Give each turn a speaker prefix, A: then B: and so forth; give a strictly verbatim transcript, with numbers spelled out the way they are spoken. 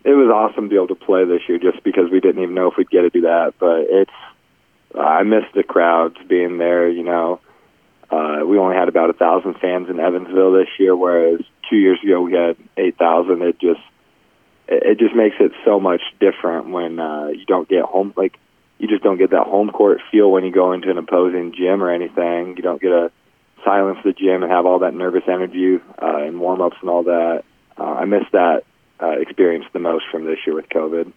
A: it was awesome to be able to play this year, just because we didn't even know if we'd get to do that. But it's uh, I miss the crowds being there. You know, uh, we only had about a thousand fans in Evansville this year, whereas two years ago we had eight thousand. It just it, it just makes it so much different when uh, you don't get home like. You just don't get that home court feel when you go into an opposing gym or anything. You don't get to silence the gym and have all that nervous energy uh, and warm-ups and all that. Uh, I miss that uh, experience the most from this year with COVID.